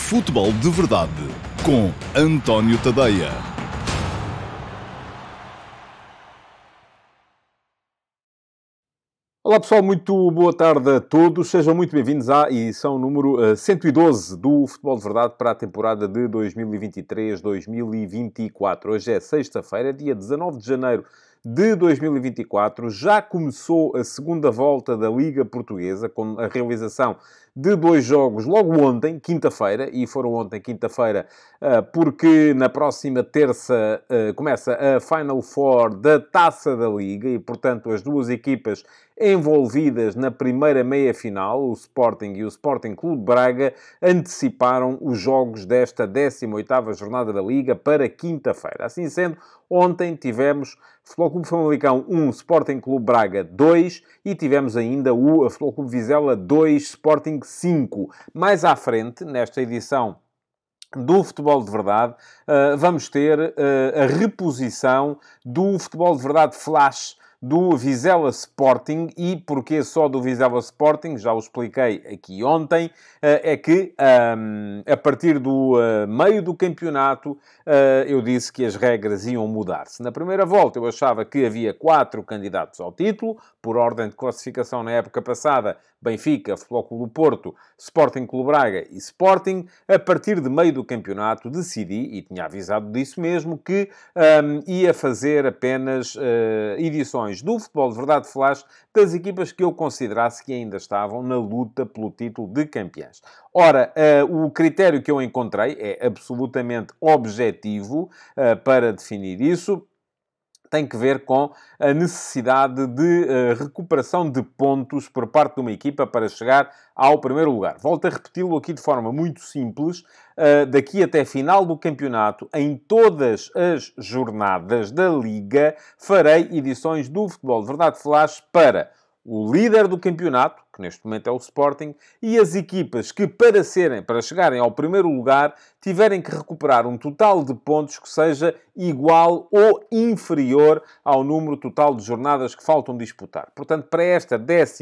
Futebol de Verdade com António Tadeia. Olá pessoal, muito boa tarde a todos. Sejam muito bem-vindos à edição número 112 do Futebol de Verdade para a temporada de 2023-2024. Hoje é sexta-feira, dia 19 de janeiro de 2024. Já começou a segunda volta da Liga Portuguesa, com a realização de 2 jogos logo ontem, quinta-feira, e foram ontem, quinta-feira, porque na próxima terça começa a Final Four da Taça da Liga e, portanto, as duas equipas envolvidas na primeira meia-final, o Sporting e o Sporting Clube Braga, anteciparam os jogos desta 18ª jornada da Liga para quinta-feira. Assim sendo, ontem tivemos Futebol Clube Famalicão 1, Sporting Clube Braga 2 e tivemos ainda o Futebol Clube Vizela 2, Sporting 5. Mais à frente, nesta edição do Futebol de Verdade, vamos ter a reposição do Futebol de Verdade Flash do Vizela Sporting. E porquê só do Vizela Sporting? Já o expliquei aqui ontem. É que a partir do meio do campeonato eu disse que as regras iam mudar-se. Na primeira volta eu achava que havia 4 candidatos ao título, por ordem de classificação na época passada: Benfica, Futebol Clube do Porto, Sporting Clube Braga e Sporting. A partir de meio do campeonato decidi, e tinha avisado disso mesmo, que ia fazer apenas edições do Futebol de Verdade Flash das equipas que eu considerasse que ainda estavam na luta pelo título de campeões. Ora, o critério que eu encontrei é absolutamente objetivo para definir isso. Tem que ver com a necessidade de recuperação de pontos por parte de uma equipa para chegar ao primeiro lugar. Volto a repeti-lo aqui de forma muito simples. Daqui até final do campeonato, em todas as jornadas da Liga, farei edições do Futebol de Verdade Flash para o líder do campeonato, que neste momento é o Sporting, e as equipas que, para chegarem ao primeiro lugar, tiverem que recuperar um total de pontos que seja igual ou inferior ao número total de jornadas que faltam disputar. Portanto, para esta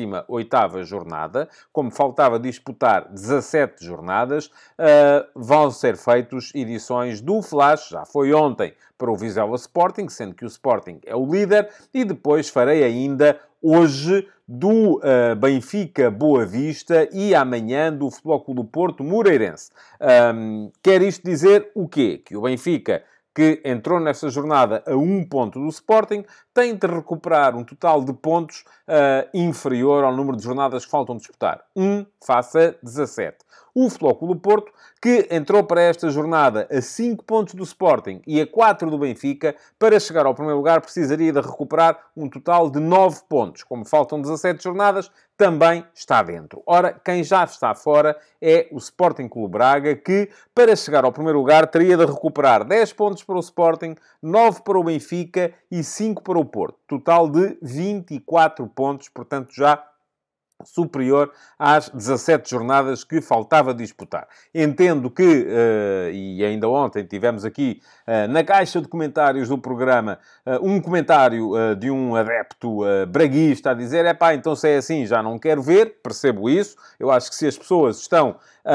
18ª jornada, como faltava disputar 17 jornadas, vão ser feitas edições do Flash. Já foi ontem para o Vizela Sporting, sendo que o Sporting é o líder, e depois farei ainda hoje do Benfica Boa Vista e amanhã do Futebol Clube do Porto Moreirense. Quer isto dizer o quê? Que o Benfica, que entrou nesta jornada a 1 ponto do Sporting, tem de recuperar um total de pontos inferior ao número de jornadas que faltam disputar. 1 face a 17. O Futebol Clube do Porto, que entrou para esta jornada a 5 pontos do Sporting e a 4 do Benfica, para chegar ao primeiro lugar precisaria de recuperar um total de 9 pontos. Como faltam 17 jornadas, também está dentro. Ora, quem já está fora é o Sporting Clube Braga, que, para chegar ao primeiro lugar, teria de recuperar 10 pontos para o Sporting, 9 para o Benfica e 5 para o Porto. Total de 24 pontos, portanto já superior às 17 jornadas que faltava disputar. Entendo que, e ainda ontem tivemos aqui na caixa de comentários do programa um comentário de um adepto braguista a dizer: epá, então se é assim já não quero ver. Percebo isso. Eu acho que se as pessoas estão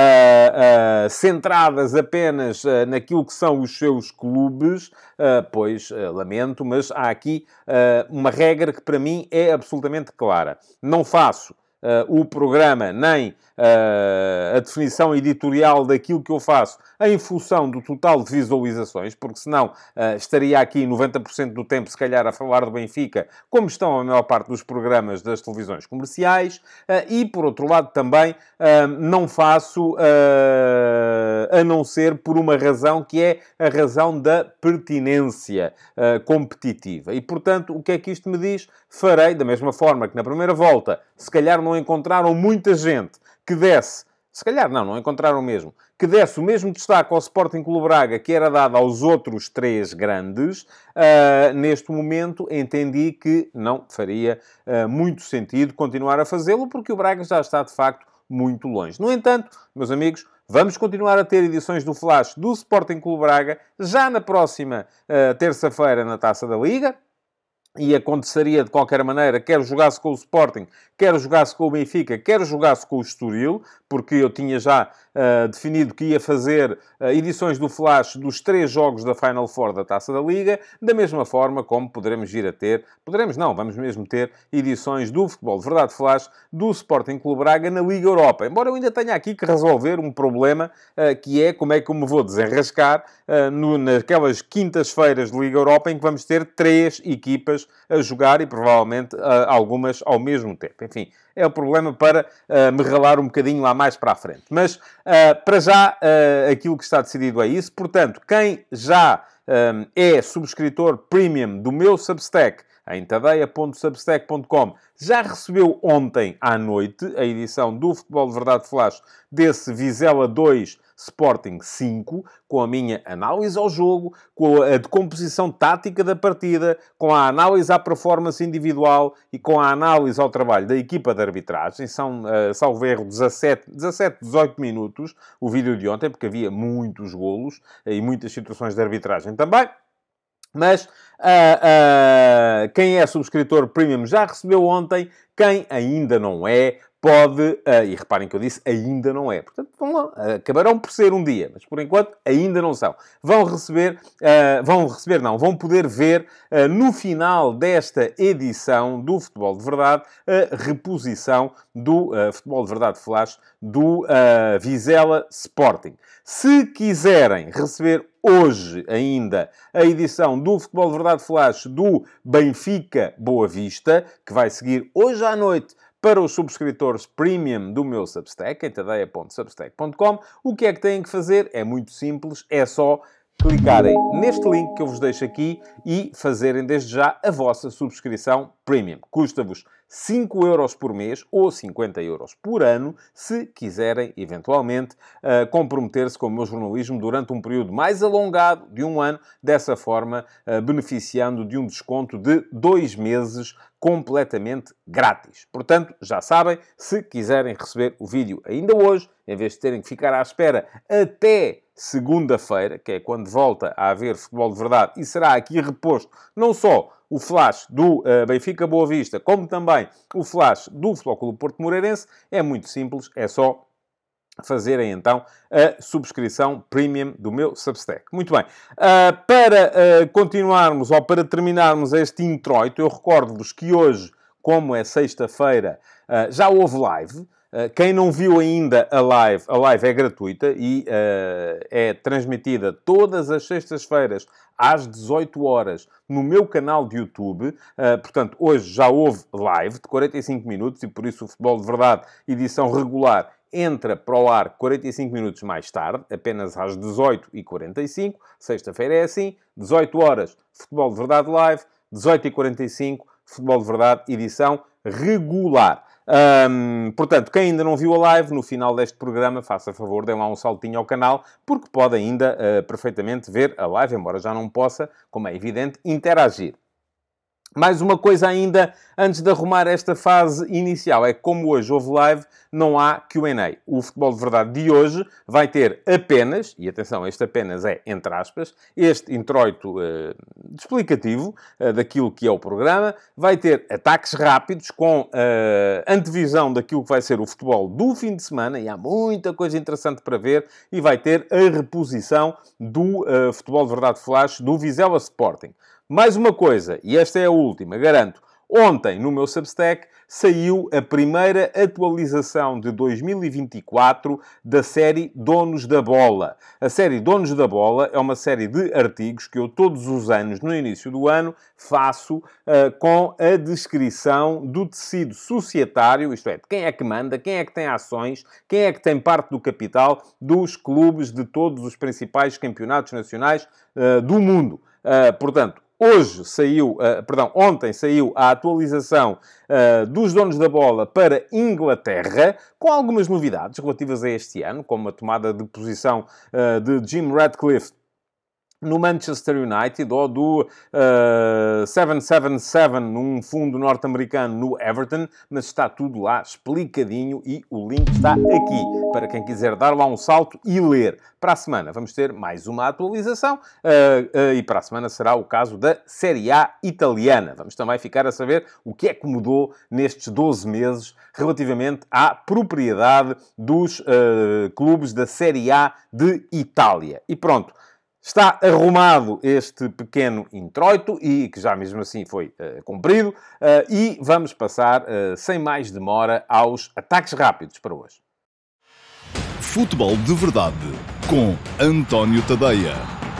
centradas apenas naquilo que são os seus clubes, pois lamento, mas há aqui uma regra que para mim é absolutamente clara. Não faço o programa, nem a definição editorial daquilo que eu faço em função do total de visualizações, porque senão estaria aqui 90% do tempo, se calhar, a falar do Benfica, como estão a maior parte dos programas das televisões comerciais, e, por outro lado, também não faço a não ser por uma razão que é a razão da pertinência competitiva. E, portanto, o que é que isto me diz? Farei, da mesma forma que na primeira volta, se calhar não encontraram muita gente que desse, se calhar não encontraram mesmo, que desse o mesmo destaque ao Sporting Clube Braga que era dado aos outros 3 grandes. Neste momento entendi que não faria muito sentido continuar a fazê-lo, porque o Braga já está, de facto, muito longe. No entanto, meus amigos, vamos continuar a ter edições do Flash do Sporting Clube Braga já na próxima terça-feira na Taça da Liga. e aconteceria de qualquer maneira, quer jogasse com o Sporting, quer jogasse com o Benfica, quer jogasse com o Estoril, porque eu tinha já definido que ia fazer edições do Flash dos 3 jogos da Final Four da Taça da Liga, da mesma forma como poderemos vir a ter, poderemos não, vamos mesmo ter edições do Futebol de Verdade Flash do Sporting Clube Braga na Liga Europa. Embora eu ainda tenha aqui que resolver um problema, que é como é que eu me vou desenrascar naquelas quintas-feiras de Liga Europa em que vamos ter 3 equipas a jogar e provavelmente algumas ao mesmo tempo. Enfim, é o problema para me ralar um bocadinho lá mais para a frente. Mas, para já, aquilo que está decidido é isso. Portanto, quem já é subscritor premium do meu Substack, em tadeia.substack.com, já recebeu ontem à noite a edição do Futebol de Verdade Flash desse Vizela 2 Sporting 5, com a minha análise ao jogo, com a decomposição tática da partida, com a análise à performance individual e com a análise ao trabalho da equipa de arbitragem. São, salvo erro, 18 minutos o vídeo de ontem, porque havia muitos golos e muitas situações de arbitragem também. Mas quem é subscritor premium já recebeu ontem. Quem ainda não é, pode... e reparem que eu disse ainda não é. Portanto, vão lá, acabarão por ser um dia. Mas, por enquanto, ainda não são. Vão poder ver no final desta edição do Futebol de Verdade a reposição do Futebol de Verdade Flash do Vizela Sporting. Se quiserem receber hoje ainda a edição do Futebol de Verdade Flash do Benfica Boa Vista, que vai seguir hoje à noite para os subscritores premium do meu Substack, em tadeia.substack.com, o que é que têm que fazer? É muito simples, é só clicarem neste link que eu vos deixo aqui e fazerem desde já a vossa subscrição premium. Custa-vos 5€ por mês ou 50€ por ano, se quiserem, eventualmente, comprometer-se com o meu jornalismo durante um período mais alongado de um ano, dessa forma, beneficiando de um desconto de 2 meses completamente grátis. Portanto, já sabem, se quiserem receber o vídeo ainda hoje, em vez de terem que ficar à espera até segunda-feira, que é quando volta a haver futebol de verdade, e será aqui reposto não só o flash do Benfica Boa Vista, como também o flash do Futebol Clube Porto Moreirense, é muito simples, é só fazerem então a subscrição premium do meu Substack. Muito bem. Para continuarmos ou para terminarmos este introito, eu recordo-vos que hoje, como é sexta-feira, já houve live. Quem não viu ainda a live é gratuita e é transmitida todas as sextas-feiras às 18 horas no meu canal de YouTube. Portanto, hoje já houve live de 45 minutos e por isso o Futebol de Verdade, edição regular, entra para o ar 45 minutos mais tarde, apenas às 18h45. Sexta-feira é assim, 18 horas, Futebol de Verdade Live, 18h45, Futebol de Verdade, edição regular. Portanto, quem ainda não viu a live, no final deste programa, faça favor, deem lá um saltinho ao canal, porque pode ainda perfeitamente ver a live, embora já não possa, como é evidente, interagir. Mais uma coisa ainda, antes de arrumar esta fase inicial, é que como hoje houve live, não há Q&A. O Futebol de Verdade de hoje vai ter apenas, e atenção, este apenas é entre aspas, este introito explicativo daquilo que é o programa, vai ter ataques rápidos com antevisão daquilo que vai ser o futebol do fim de semana, e há muita coisa interessante para ver, e vai ter a reposição do Futebol de Verdade Flash do Vizela Sporting. Mais uma coisa, e esta é a última, garanto. Ontem, no meu Substack, saiu a primeira atualização de 2024 da série Donos da Bola. A série Donos da Bola é uma série de artigos que eu todos os anos, no início do ano, faço com a descrição do tecido societário, isto é, de quem é que manda, quem é que tem ações, quem é que tem parte do capital dos clubes de todos os principais campeonatos nacionais do mundo. Portanto, ontem saiu a atualização dos Donos da Bola para Inglaterra, com algumas novidades relativas a este ano, como a tomada de posição de Jim Ratcliffe no Manchester United, ou do 777 num fundo norte-americano no Everton, mas está tudo lá explicadinho e o link está aqui, para quem quiser dar lá um salto e ler. Para a semana vamos ter mais uma atualização e para a semana será o caso da Série A italiana. Vamos também ficar a saber o que é que mudou nestes 12 meses relativamente à propriedade dos clubes da Série A de Itália. E pronto. Está arrumado este pequeno introito e que já mesmo assim foi cumprido e vamos passar, sem mais demora, aos ataques rápidos para hoje. Futebol de Verdade com António Tadeia.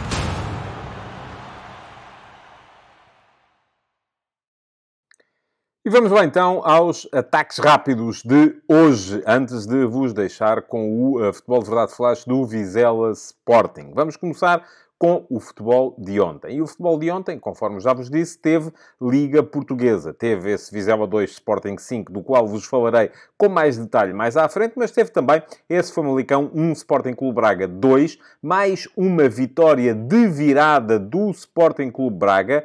E vamos lá então aos ataques rápidos de hoje, antes de vos deixar com o Futebol de Verdade Flash do Vizela Sporting. Vamos começar com o futebol de ontem. E o futebol de ontem, conforme já vos disse, teve Liga Portuguesa. Teve esse Vizela 2 Sporting 5, do qual vos falarei com mais detalhe mais à frente, mas teve também esse Famalicão 1 Sporting Clube Braga 2, mais uma vitória de virada do Sporting Clube Braga,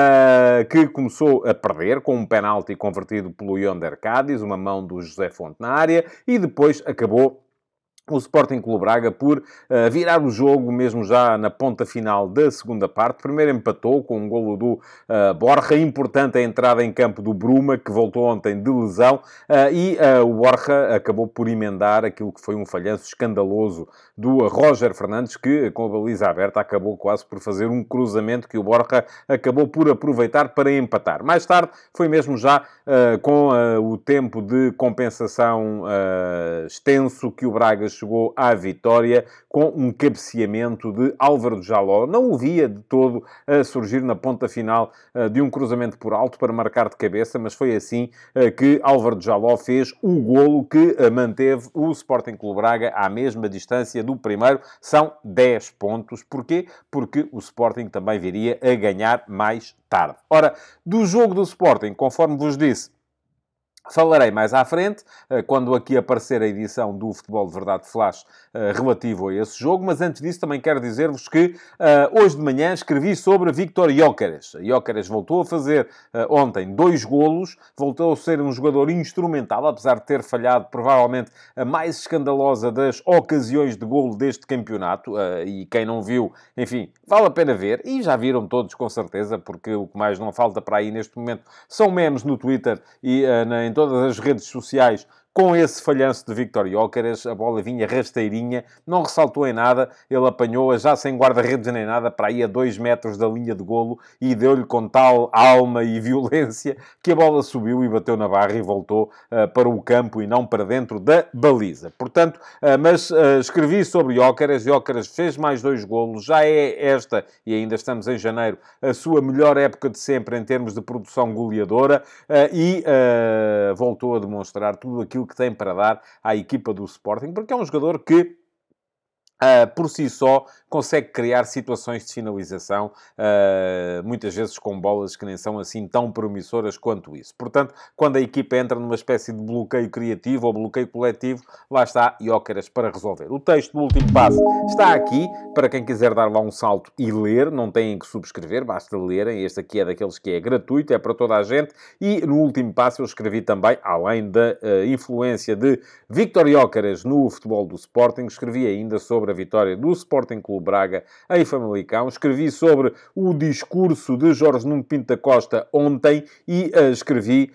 que começou a perder com um penalti convertido pelo Yonder Cádiz, uma mão do José Fonte na área, e depois acabou o Sporting Clube Braga por virar o jogo, mesmo já na ponta final da segunda parte. Primeiro empatou com um golo do Borja, importante a entrada em campo do Bruma, que voltou ontem de lesão, e o Borja acabou por emendar aquilo que foi um falhanço escandaloso do Roger Fernandes, que, com a baliza aberta, acabou quase por fazer um cruzamento que o Borja acabou por aproveitar para empatar. Mais tarde, foi mesmo já com o tempo de compensação extenso que o Braga chegou à vitória com um cabeceamento de Álvaro Jaló. Não o via de todo a surgir na ponta final de um cruzamento por alto para marcar de cabeça, mas foi assim que Álvaro Jaló fez o golo que manteve o Sporting Clube Braga à mesma distância do primeiro. São 10 pontos. Porquê? Porque o Sporting também viria a ganhar mais tarde. Ora, do jogo do Sporting, conforme vos disse, falarei mais à frente, quando aqui aparecer a edição do Futebol de Verdade Flash relativo a esse jogo, mas antes disso também quero dizer-vos que hoje de manhã escrevi sobre Víctor Gyökeres. Gyökeres voltou a fazer ontem 2 golos, voltou a ser um jogador instrumental, apesar de ter falhado provavelmente a mais escandalosa das ocasiões de golo deste campeonato, e quem não viu, enfim, vale a pena ver, e já viram todos com certeza, porque o que mais não falta para aí neste momento são memes no Twitter e em todas as redes sociais com esse falhanço de Víctor Gyökeres. A bola vinha rasteirinha, não ressaltou em nada, ele apanhou-a já sem guarda-redes nem nada, para aí a 2 metros da linha de golo, e deu-lhe com tal alma e violência que a bola subiu e bateu na barra e voltou para o campo e não para dentro da baliza. Portanto, escrevi sobre Gyökeres. Gyökeres fez mais 2 golos, já é esta, e ainda estamos em janeiro, a sua melhor época de sempre em termos de produção goleadora, e voltou a demonstrar tudo aquilo que tem para dar à equipa do Sporting, porque é um jogador que por si só, consegue criar situações de finalização, muitas vezes com bolas que nem são assim tão promissoras quanto isso. Portanto, quando a equipa entra numa espécie de bloqueio criativo ou bloqueio coletivo, lá está Gyökeres para resolver. O texto do último passo está aqui, para quem quiser dar lá um salto e ler, não têm que subscrever, basta lerem. Este aqui é daqueles que é gratuito, é para toda a gente, e no último passo eu escrevi também, além da influência de Víctor Gyökeres no futebol do Sporting, escrevi ainda sobre a vitória do Sporting Clube Braga em Famalicão. Escrevi sobre o discurso de Jorge Nuno Pinto da Costa ontem e escrevi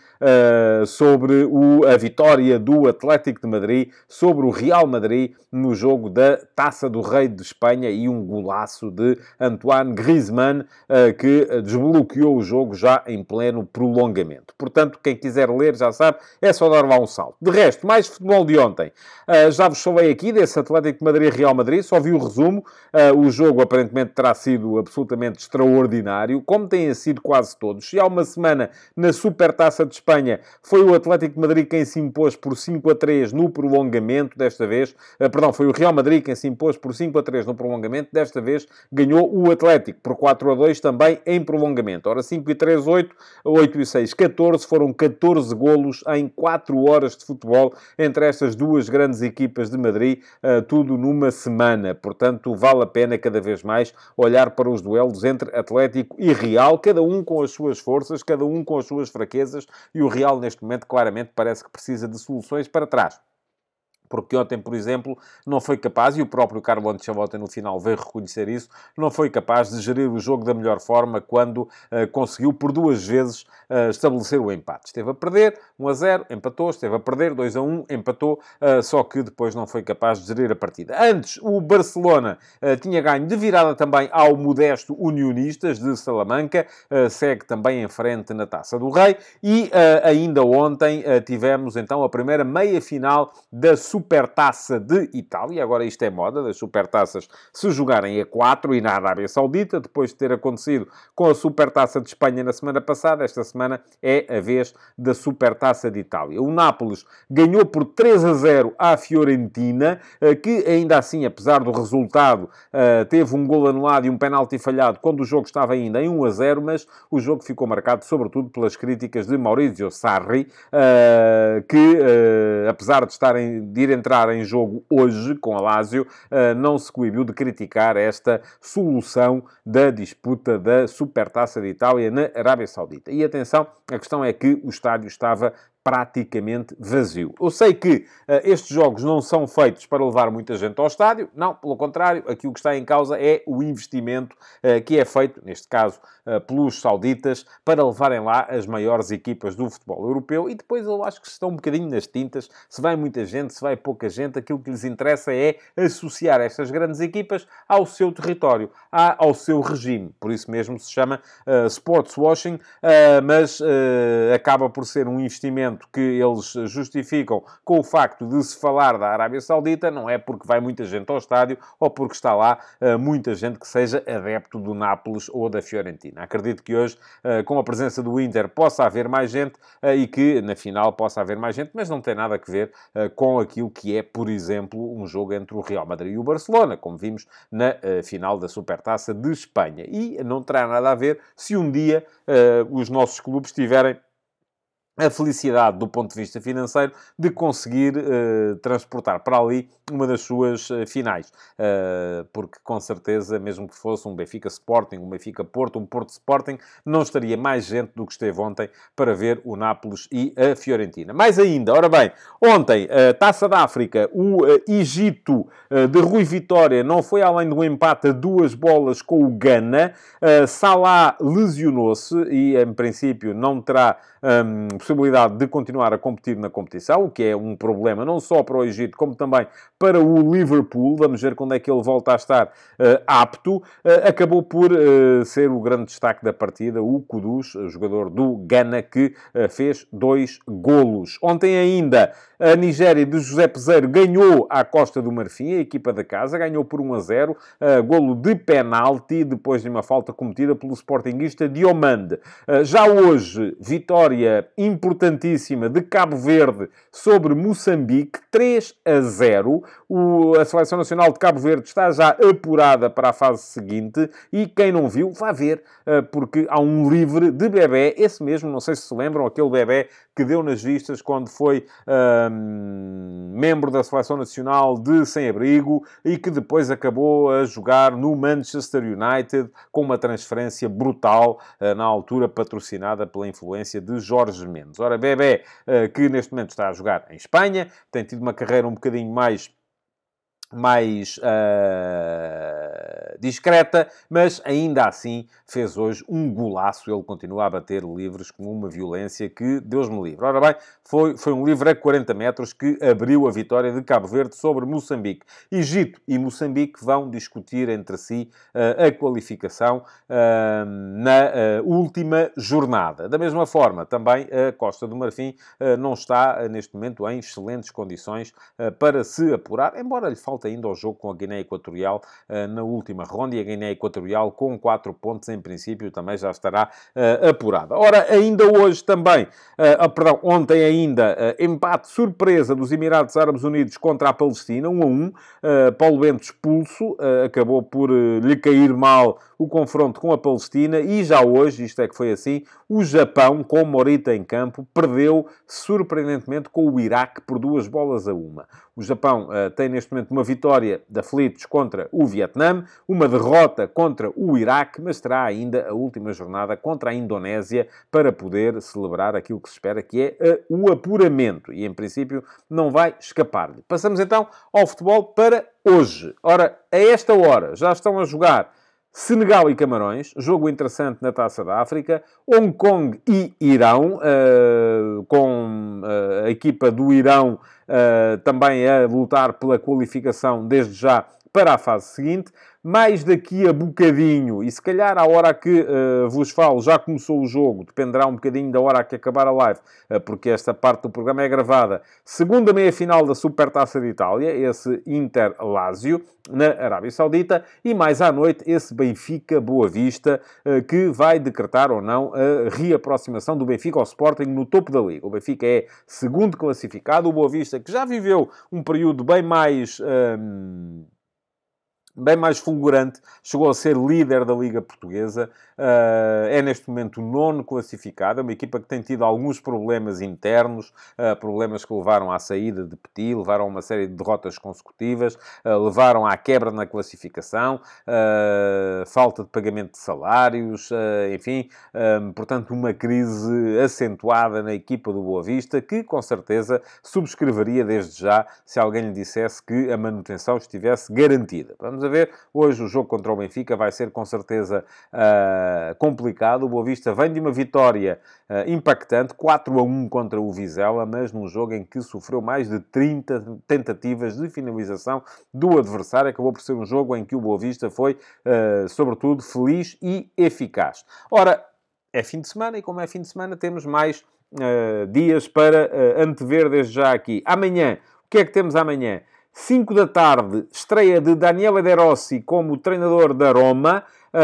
sobre a vitória do Atlético de Madrid sobre o Real Madrid no jogo da Taça do Rei de Espanha e um golaço de Antoine Griezmann que desbloqueou o jogo já em pleno prolongamento. Portanto, quem quiser ler já sabe, é só dar lá um salto. De resto, mais futebol de ontem. Já vos falei aqui desse Atlético de Madrid-Real Madrid, só vi o resumo. O jogo aparentemente terá sido absolutamente extraordinário, como têm sido quase todos. E há uma semana, na Supertaça de Espanha, foi o Atlético de Madrid quem se impôs por 5-3 no prolongamento, desta vez. Foi o Real Madrid quem se impôs por 5-3 no prolongamento, desta vez ganhou o Atlético por 4-2 também em prolongamento. Ora, 5-3, 8, 8-6, 14, foram 14 golos em 4 horas de futebol entre estas duas grandes equipas de Madrid, tudo numa semana. Portanto, vale a pena cada vez mais olhar para os duelos entre Atlético e Real, cada um com as suas forças, cada um com as suas fraquezas, e o Real, neste momento, claramente parece que precisa de soluções para trás. Porque ontem, por exemplo, não foi capaz, e o próprio Carlo Ancelotti no final veio reconhecer isso, não foi capaz de gerir o jogo da melhor forma quando conseguiu por duas vezes estabelecer o empate. Esteve a perder 1-0, empatou, esteve a perder 2-1, empatou, só que depois não foi capaz de gerir a partida. Antes, o Barcelona tinha ganho de virada também ao modesto Unionistas de Salamanca, segue também em frente na Taça do Rei, e ainda ontem tivemos então a primeira meia-final da Supertaça de Itália. Agora isto é moda, das Supertaças se jogarem a 4 e na Arábia Saudita, depois de ter acontecido com a Supertaça de Espanha na semana passada. Esta semana é a vez da Supertaça de Itália. O Nápoles ganhou por 3-0 à Fiorentina, que ainda assim, apesar do resultado, teve um gol anulado e um penalti falhado quando o jogo estava ainda em 1-0, mas o jogo ficou marcado sobretudo pelas críticas de Maurizio Sarri, que apesar de ir entrar em jogo hoje com a Lazio, não se coibiu de criticar esta solução da disputa da Supertaça de Itália na Arábia Saudita. E atenção, a questão é que o estádio estava praticamente vazio. Eu sei que estes jogos não são feitos para levar muita gente ao estádio. Não, pelo contrário, aqui o que está em causa é o investimento que é feito, neste caso, pelos sauditas, para levarem lá as maiores equipas do futebol europeu. E depois eu acho que estão um bocadinho nas tintas. Se vai muita gente, se vai pouca gente, aquilo que lhes interessa é associar estas grandes equipas ao seu território, ao seu regime. Por isso mesmo se chama sports washing, mas acaba por ser um investimento que eles justificam com o facto de se falar da Arábia Saudita, não é porque vai muita gente ao estádio ou porque está lá muita gente que seja adepto do Nápoles ou da Fiorentina. Acredito que hoje, com a presença do Inter, possa haver mais gente e que, na final, possa haver mais gente, mas não tem nada a ver com aquilo que é, por exemplo, um jogo entre o Real Madrid e o Barcelona, como vimos na final da Supertaça de Espanha. E não terá nada a ver se um dia os nossos clubes tiverem a felicidade, do ponto de vista financeiro, de conseguir transportar para ali uma das suas finais. Porque, com certeza, mesmo que fosse um Benfica Sporting, um Benfica Porto, um Porto Sporting, não estaria mais gente do que esteve ontem para ver o Nápoles e a Fiorentina. Mais ainda, ora bem, ontem, Taça da África, o Egito de Rui Vitória não foi além do empate a 2 bolas com o Ghana. Salah lesionou-se e, em princípio, não terá possibilidade de continuar a competir na competição, o que é um problema não só para o Egito, como também para o Liverpool. Vamos ver quando é que ele volta a estar apto. Acabou por ser o grande destaque da partida, o Kudus, jogador do Ghana, que fez 2 golos. Ontem ainda, a Nigéria de José Peseiro ganhou à Costa do Marfim, a equipa da casa, ganhou por 1-0, golo de penalti, depois de uma falta cometida pelo sportinguista Diomande. Já hoje, vitória importantíssima de Cabo Verde sobre Moçambique, 3-0. A Seleção Nacional de Cabo Verde está já apurada para a fase seguinte e quem não viu, vá ver, porque há um livre de bebé, esse mesmo, não sei se se lembram, aquele bebé que deu nas vistas quando foi membro da Seleção Nacional de sem-abrigo e que depois acabou a jogar no Manchester United com uma transferência brutal, na altura patrocinada pela influência de Jorge Mendes. Ora, Bebé, que neste momento está a jogar em Espanha, tem tido uma carreira um bocadinho mais discreta, mas ainda assim fez hoje um golaço. Ele continua a bater livres com uma violência que Deus me livre. Ora bem, foi um livre a 40 metros que abriu a vitória de Cabo Verde sobre Moçambique. Egito e Moçambique vão discutir entre si a qualificação na última jornada. Da mesma forma, também a Costa do Marfim não está neste momento em excelentes condições para se apurar, embora lhe falte ainda ao jogo com a Guiné Equatorial na última ronda, e a Guiné Equatorial com 4 pontos, em princípio, também já estará apurada. Ora, ainda hoje também, ontem ainda, empate surpresa dos Emirados Árabes Unidos contra a Palestina, 1-1. Paulo Bento expulso, acabou por lhe cair mal o confronto com a Palestina, e já hoje, isto é que foi assim, o Japão, com Morita em campo, perdeu surpreendentemente com o Iraque por 2-1. O Japão tem neste momento uma vitória de aflitos contra o Vietnã, uma derrota contra o Iraque, mas terá ainda a última jornada contra a Indonésia para poder celebrar aquilo que se espera, que é o apuramento. E, em princípio, não vai escapar-lhe. Passamos então ao futebol para hoje. Ora, a esta hora já estão a jogar Senegal e Camarões, jogo interessante na Taça da África. Hong Kong e Irão, com a equipa do Irão também a lutar pela qualificação desde já para a fase seguinte. Mais daqui a bocadinho, e se calhar à hora que vos falo já começou o jogo, dependerá um bocadinho da hora que acabar a live, porque esta parte do programa é gravada. Segunda meia-final da Supertaça de Itália, esse Inter-Lazio, na Arábia Saudita, e mais à noite esse Benfica-Boa Vista, que vai decretar ou não a reaproximação do Benfica ao Sporting no topo da Liga. O Benfica é segundo classificado, o Boa Vista, que já viveu um período bem mais fulgurante, chegou a ser líder da Liga Portuguesa, é neste momento o 9º classificado, é uma equipa que tem tido alguns problemas internos, problemas que levaram à saída de Petit, levaram a uma série de derrotas consecutivas, levaram à quebra na classificação, falta de pagamento de salários, enfim, portanto uma crise acentuada na equipa do Boa Vista, que com certeza subscreveria desde já se alguém lhe dissesse que a manutenção estivesse garantida. Vamos a ver, hoje o jogo contra o Benfica vai ser com certeza complicado. O Boa Vista vem de uma vitória impactante, 4-1 contra o Vizela, mas num jogo em que sofreu mais de 30 tentativas de finalização do adversário. Acabou por ser um jogo em que o Boa Vista foi, sobretudo, feliz e eficaz. Ora, é fim de semana, e como é fim de semana, temos mais dias para antever desde já aqui. Amanhã, o que é que temos amanhã? 5 da tarde, estreia de Daniele De Rossi como treinador da Roma.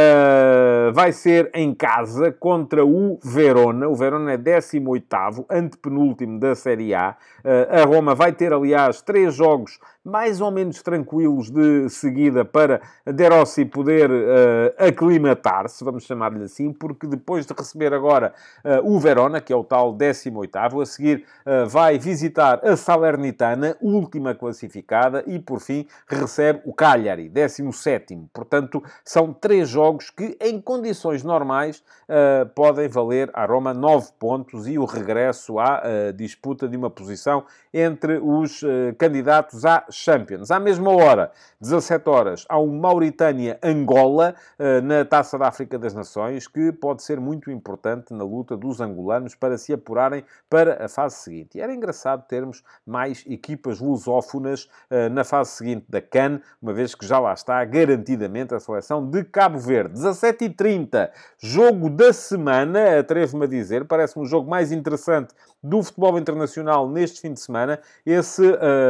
Vai ser em casa contra o Verona. O Verona é 18º, antepenúltimo da Série A. A Roma vai ter, aliás, 3 jogos mais ou menos tranquilos de seguida para De Rossi poder aclimatar-se, vamos chamar-lhe assim, porque depois de receber agora o Verona, que é o tal 18º, a seguir vai visitar a Salernitana, última classificada, e por fim recebe o Cagliari, 17º. Portanto, são 3 jogos que, em condições normais, podem valer à Roma 9 pontos e o regresso à disputa de uma posição entre os candidatos à Champions. À mesma hora, 17 horas, há um Mauritânia-Angola na Taça da África das Nações, que pode ser muito importante na luta dos angolanos para se apurarem para a fase seguinte. E era engraçado termos mais equipas lusófonas na fase seguinte da CAN, uma vez que já lá está garantidamente a seleção de Cabo Verde. 17h30, jogo da semana, atrevo-me a dizer, parece um jogo mais interessante do futebol internacional neste fim de semana, esse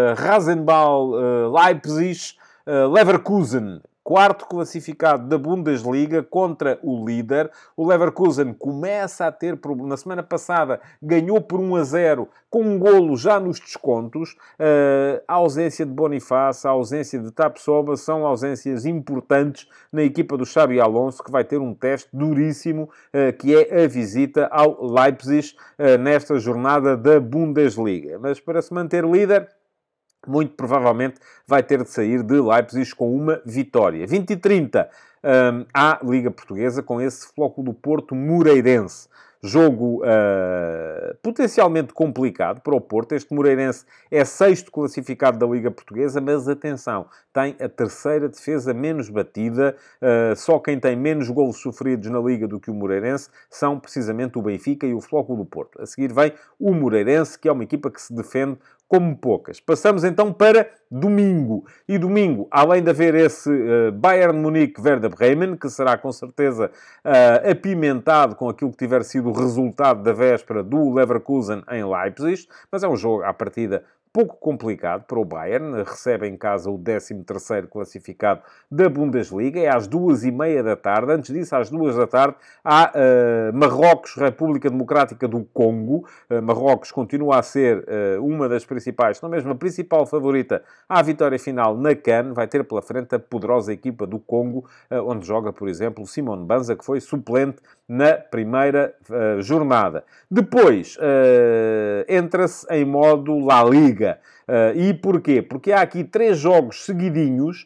Rasenball-Leipzig Leverkusen, quarto classificado da Bundesliga contra o líder. O Leverkusen começa a ter problemas. Na semana passada ganhou por 1-0 com um golo já nos descontos. A ausência de Bonifácio, a ausência de Tapsoba são ausências importantes na equipa do Xabi Alonso, que vai ter um teste duríssimo, que é a visita ao Leipzig nesta jornada da Bundesliga. Mas para se manter líder, muito provavelmente vai ter de sair de Leipzig com uma vitória. 20h30, à Liga Portuguesa, com esse Flóculo do Porto Moreirense. Jogo potencialmente complicado para o Porto. Este Moreirense é 6º classificado da Liga Portuguesa, mas atenção, tem a 3ª defesa menos batida. Só quem tem menos golos sofridos na Liga do que o Moreirense são precisamente o Benfica e o Flóculo do Porto. A seguir vem o Moreirense, que é uma equipa que se defende como poucas. Passamos então para domingo. E domingo, além de haver esse Bayern Munique-Werder Bremen, que será com certeza apimentado com aquilo que tiver sido o resultado da véspera do Leverkusen em Leipzig, mas é um jogo à partida pouco complicado para o Bayern. Recebe em casa o 13º classificado da Bundesliga. É às 2h30 da tarde. Antes disso, às 2 da tarde, há Marrocos, República Democrática do Congo. Marrocos continua a ser uma das principais, não mesmo a principal favorita à vitória final na CAN. Vai ter pela frente a poderosa equipa do Congo, onde joga, por exemplo, Simone Banza, que foi suplente na primeira jornada. Depois, entra-se em modo La Liga. E porquê? Porque há aqui 3 jogos seguidinhos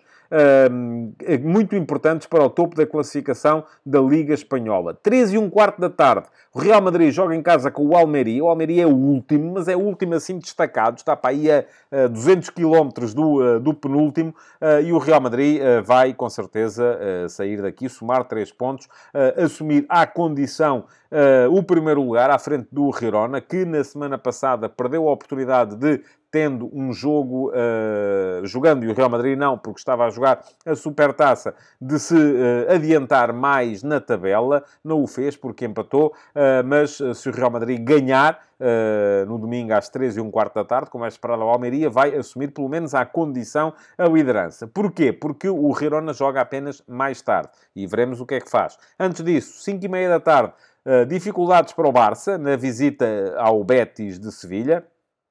muito importantes para o topo da classificação da Liga Espanhola. 3h15 da tarde, o Real Madrid joga em casa com o Almeria. O Almeria é o último, mas é o último assim destacado. Está para aí a 200 km do penúltimo. E o Real Madrid vai, com certeza, sair daqui, somar 3 pontos, assumir à condição o primeiro lugar, à frente do Girona, que na semana passada perdeu a oportunidade de, tendo um jogo, jogando, e o Real Madrid não, porque estava a jogar a Supertaça, de se adiantar mais na tabela. Não o fez, porque empatou, mas se o Real Madrid ganhar no domingo às 3h15 da tarde, como é esperado ao Almeria, vai assumir, pelo menos à condição, a liderança. Porquê? Porque o Girona joga apenas mais tarde. E veremos o que é que faz. Antes disso, 5h30 da tarde, dificuldades para o Barça, na visita ao Betis de Sevilha.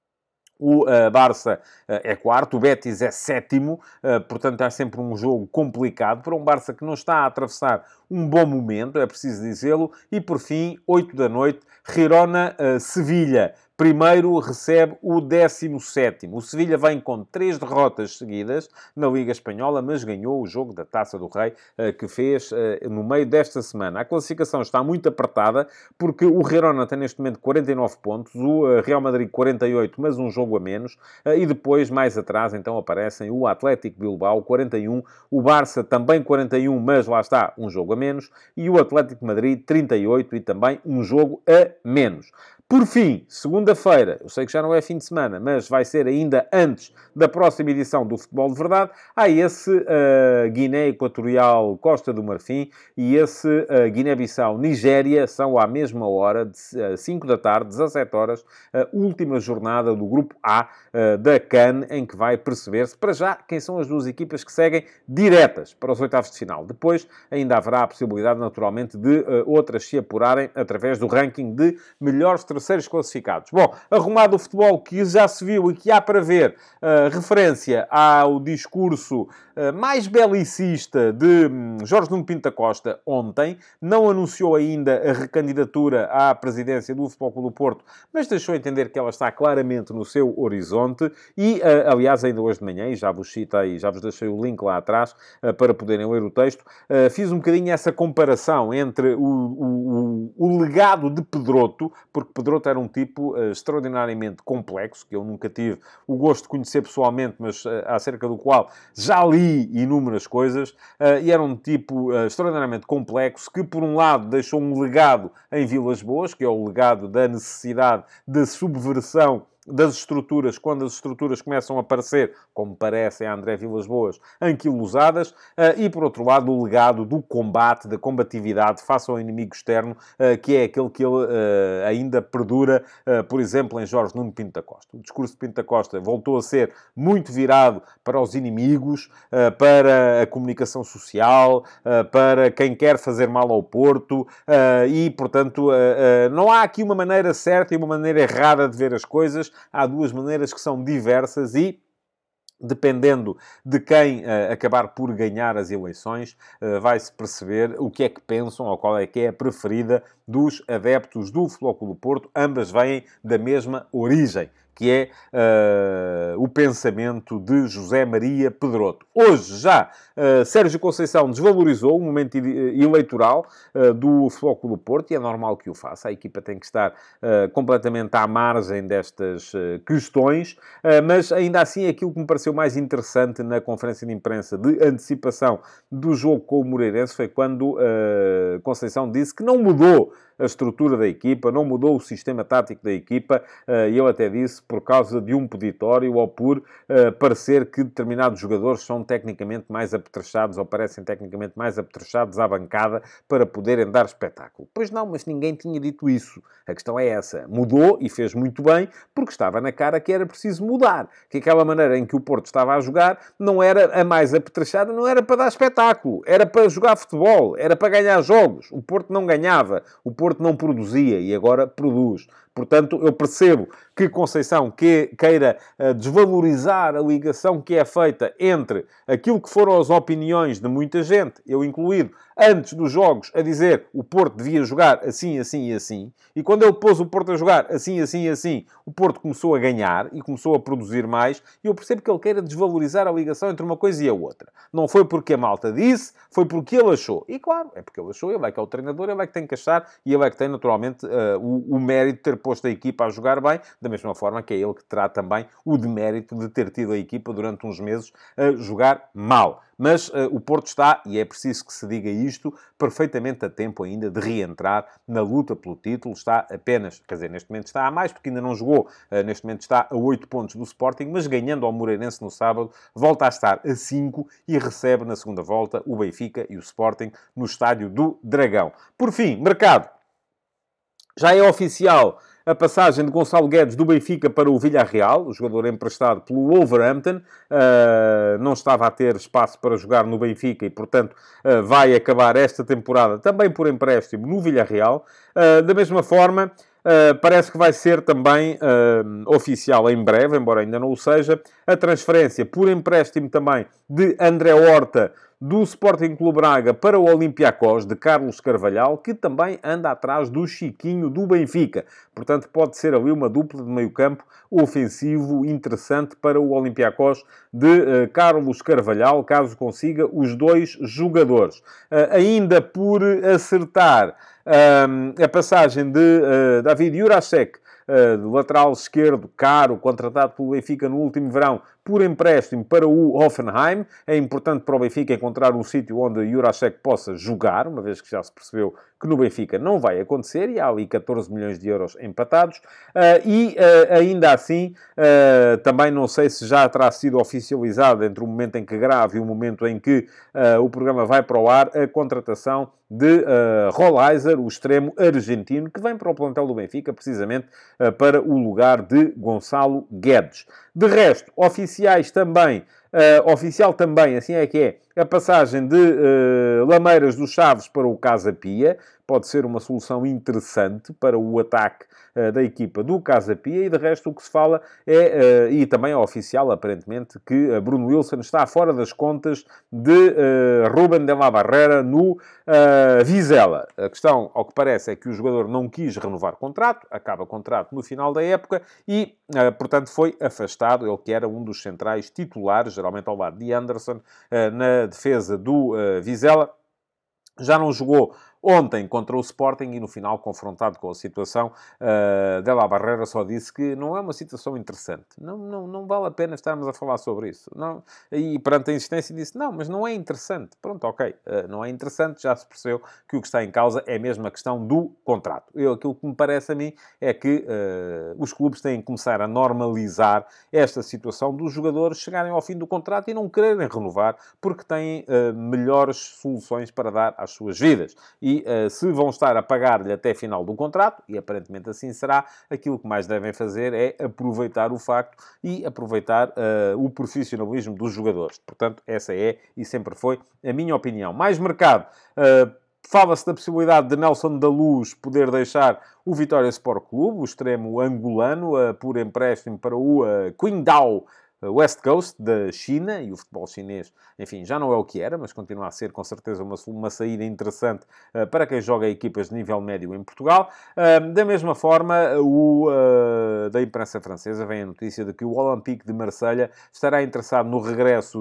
O Barça é quarto, o Betis é sétimo, portanto é sempre um jogo complicado para um Barça que não está a atravessar um bom momento, é preciso dizê-lo. E por fim, 8 da noite, Girona-Sevilha. Primeiro recebe o 17º. O Sevilha vem com 3 derrotas seguidas na Liga Espanhola, mas ganhou o jogo da Taça do Rei, que fez no meio desta semana. A classificação está muito apertada, porque o Girona tem neste momento 49 pontos, o Real Madrid 48, mas um jogo a menos, e depois, mais atrás, então aparecem o Atlético Bilbao 41, o Barça também 41, mas lá está, um jogo a menos, e o Atlético Madrid 38 e também um jogo a menos. Por fim, segunda-feira, eu sei que já não é fim de semana, mas vai ser ainda antes da próxima edição do Futebol de Verdade, há esse Guiné Equatorial Costa do Marfim e esse Guiné-Bissau-Nigéria, são à mesma hora, de 5 da tarde, 17 horas, a última jornada do Grupo A da CAN, em que vai perceber-se, para já, quem são as 2 equipas que seguem diretas para os oitavos de final. Depois, ainda haverá a possibilidade, naturalmente, de outras se apurarem através do ranking de melhores terceiros classificados. Bom, arrumado o futebol que já se viu e que há para ver, referência ao discurso mais belicista de Jorge Nuno Pinto da Costa ontem. Não anunciou ainda a recandidatura à presidência do Futebol Clube do Porto, mas deixou entender que ela está claramente no seu horizonte e, aliás, ainda hoje de manhã, e já vos citei, já vos deixei o link lá atrás para poderem ler o texto, fiz um bocadinho essa comparação entre o legado de Pedroto, porque Pedroto era um tipo extraordinariamente complexo, que eu nunca tive o gosto de conhecer pessoalmente, mas acerca do qual já li inúmeras coisas, e era um tipo extraordinariamente complexo, que por um lado deixou um legado em Vilas Boas, que é o legado da necessidade de subversão das estruturas, quando as estruturas começam a aparecer, como parecem a André Vilas Boas, anquilosadas, e por outro lado o legado do combate, da combatividade face ao inimigo externo, que é aquele que ele ainda perdura, por exemplo, em Jorge Nuno Pinto da Costa. O discurso de Pinto da Costa voltou a ser muito virado para os inimigos, para a comunicação social, para quem quer fazer mal ao Porto, e, portanto, não há aqui uma maneira certa e uma maneira errada de ver as coisas. Há 2 maneiras que são diversas e, dependendo de quem acabar por ganhar as eleições, vai-se perceber o que é que pensam ou qual é que é a preferida dos adeptos do Futebol Clube do Porto. Ambas vêm da mesma origem, que é o pensamento de José Maria Pedroto. Hoje já Sérgio Conceição desvalorizou o momento eleitoral do Futebol Clube do Porto, e é normal que o faça. A equipa tem que estar completamente à margem destas questões, mas ainda assim aquilo que me pareceu mais interessante na conferência de imprensa de antecipação do jogo com o Moreirense foi quando Conceição disse que não mudou a estrutura da equipa, não mudou o sistema tático da equipa, e eu até disse por causa de um peditório ou por parecer que determinados jogadores são tecnicamente mais apetrechados ou parecem tecnicamente mais apetrechados à bancada para poderem dar espetáculo. Pois não, mas ninguém tinha dito isso. A questão é essa. Mudou e fez muito bem porque estava na cara que era preciso mudar. Que aquela maneira em que o Porto estava a jogar não era a mais apetrechada, não era para dar espetáculo. Era para jogar futebol, era para ganhar jogos. O Porto não ganhava, o Porto não produzia e agora produz. Portanto, eu percebo que Conceição queira desvalorizar a ligação que é feita entre aquilo que foram as opiniões de muita gente, eu incluído, antes dos jogos, a dizer o Porto devia jogar assim, assim e assim. E quando ele pôs o Porto a jogar assim, assim e assim, o Porto começou a ganhar e começou a produzir mais. E eu percebo que ele queira desvalorizar a ligação entre uma coisa e a outra. Não foi porque a malta disse, foi porque ele achou. E claro, é porque ele achou, ele é que é o treinador, ele é que tem que achar e ele é que tem, naturalmente, o mérito de ter posto a equipa a jogar bem, da mesma forma que é ele que terá também o demérito de ter tido a equipa durante uns meses a jogar mal. Mas o Porto está, e é preciso que se diga isto, perfeitamente a tempo ainda de reentrar na luta pelo título. Está apenas, quer dizer, neste momento está a mais, porque ainda não jogou. Neste momento está a 8 pontos do Sporting, mas ganhando ao Moreirense no sábado, volta a estar a 5 e recebe na segunda volta o Benfica e o Sporting no Estádio do Dragão. Por fim, mercado. Já é oficial a passagem de Gonçalo Guedes do Benfica para o Villarreal, o jogador emprestado pelo Wolverhampton. Não estava a ter espaço para jogar no Benfica e, portanto, vai acabar esta temporada também por empréstimo no Villarreal. Da mesma forma, parece que vai ser também oficial em breve, embora ainda não o seja, a transferência por empréstimo também de André Horta do Sporting Clube Braga para o Olympiacos, de Carlos Carvalhal, que também anda atrás do Chiquinho do Benfica. Portanto, pode ser ali uma dupla de meio-campo ofensivo interessante para o Olympiacos de Carlos Carvalhal, caso consiga os dois jogadores. Ainda por acertar a passagem de David Jurasek, de lateral esquerdo, caro, contratado pelo Benfica no último verão, por empréstimo para o Hoffenheim. É importante para o Benfica encontrar um sítio onde Jurasek possa jogar, uma vez que já se percebeu que no Benfica não vai acontecer, e há ali 14 milhões de euros empatados. Ainda assim, também não sei se já terá sido oficializado entre o momento em que grave e o momento em que o programa vai para o ar, a contratação de Rolaiser, o extremo argentino, que vem para o plantel do Benfica, precisamente para o lugar de Gonçalo Guedes. De resto, oficial também, assim é que é, a passagem de Lameiras dos Chaves para o Casa Pia. Pode ser uma solução interessante para o ataque da equipa do Casa Pia. E de resto o que se fala é, e também é oficial aparentemente, que Bruno Wilson está fora das contas de Rubén de la Barrera no Vizela. A questão, ao que parece, é que o jogador não quis renovar contrato, acaba contrato no final da época e, portanto, foi afastado. Ele que era um dos centrais titulares, geralmente ao lado de Anderson, na defesa do Vizela. Já não jogou ontem contra o Sporting e no final, confrontado com a situação, de la Barrera só disse que não é uma situação interessante. Não vale a pena estarmos a falar sobre isso. Não, e perante a insistência disse, não, mas não é interessante. Pronto, ok. Não é interessante, já se percebeu que o que está em causa é mesmo a questão do contrato. Aquilo que me parece a mim é que os clubes têm que começar a normalizar esta situação dos jogadores chegarem ao fim do contrato e não quererem renovar porque têm melhores soluções para dar às suas vidas. E se vão estar a pagar-lhe até final do contrato, e aparentemente assim será, aquilo que mais devem fazer é aproveitar o facto e aproveitar o profissionalismo dos jogadores. Portanto, essa é e sempre foi a minha opinião. Mais mercado. Fala-se da possibilidade de Nelson da Luz poder deixar o Vitória Sport Clube, o extremo angolano, por empréstimo para o Qingdao West Coast da China, e o futebol chinês, enfim, já não é o que era, mas continua a ser com certeza uma saída interessante para quem joga equipas de nível médio em Portugal. Da mesma forma, da imprensa francesa vem a notícia de que o Olympique de Marselha estará interessado no regresso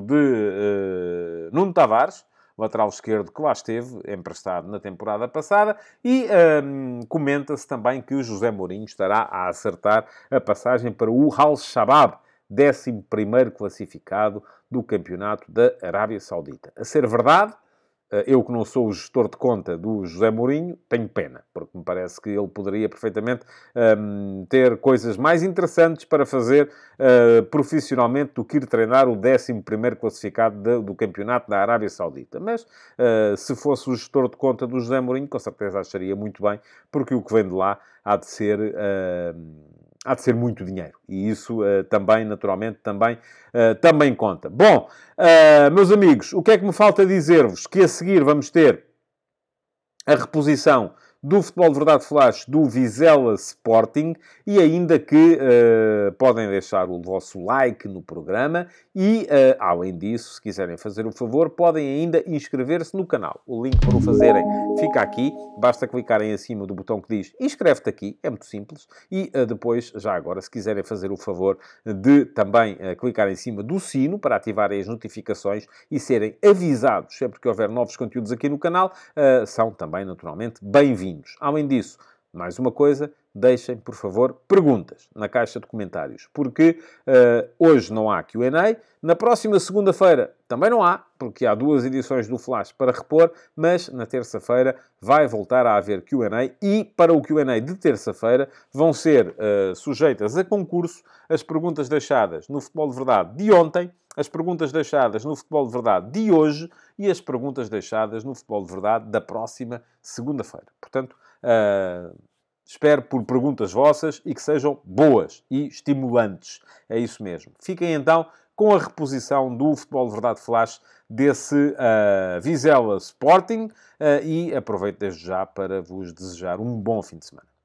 de Nuno Tavares, lateral esquerdo que lá esteve, emprestado na temporada passada, e comenta-se também que o José Mourinho estará a acertar a passagem para o Al-Shabaab, 11º classificado do campeonato da Arábia Saudita. A ser verdade, eu que não sou o gestor de conta do José Mourinho, tenho pena, porque me parece que ele poderia perfeitamente ter coisas mais interessantes para fazer profissionalmente do que ir treinar o 11º classificado do campeonato da Arábia Saudita. Mas, se fosse o gestor de conta do José Mourinho, com certeza acharia muito bem, porque o que vem de lá há de ser muito dinheiro. E isso também, naturalmente, também conta. Bom, meus amigos, o que é que me falta dizer-vos? Que a seguir vamos ter a reposição do Futebol de Verdade Flash do Vizela Sporting e ainda que podem deixar o vosso like no programa e, além disso, se quiserem fazer o favor, podem ainda inscrever-se no canal. O link para o fazerem fica aqui. Basta clicarem acima do botão que diz inscreve-te aqui. É muito simples. E depois, já agora, se quiserem fazer o favor de também clicar em cima do sino para ativarem as notificações e serem avisados sempre que houver novos conteúdos aqui no canal, são também, naturalmente, bem-vindos. Além disso, mais uma coisa, deixem, por favor, perguntas na caixa de comentários, porque hoje não há Q&A, na próxima segunda-feira também não há, porque há 2 edições do Flash para repor, mas na terça-feira vai voltar a haver Q&A e para o Q&A de terça-feira vão ser sujeitas a concurso as perguntas deixadas no Futebol de Verdade de ontem, as perguntas deixadas no Futebol de Verdade de hoje e as perguntas deixadas no Futebol de Verdade da próxima segunda-feira. Portanto, espero por perguntas vossas e que sejam boas e estimulantes. É isso mesmo. Fiquem então com a reposição do Futebol de Verdade Flash desse Vizela Sporting e aproveito desde já para vos desejar um bom fim de semana.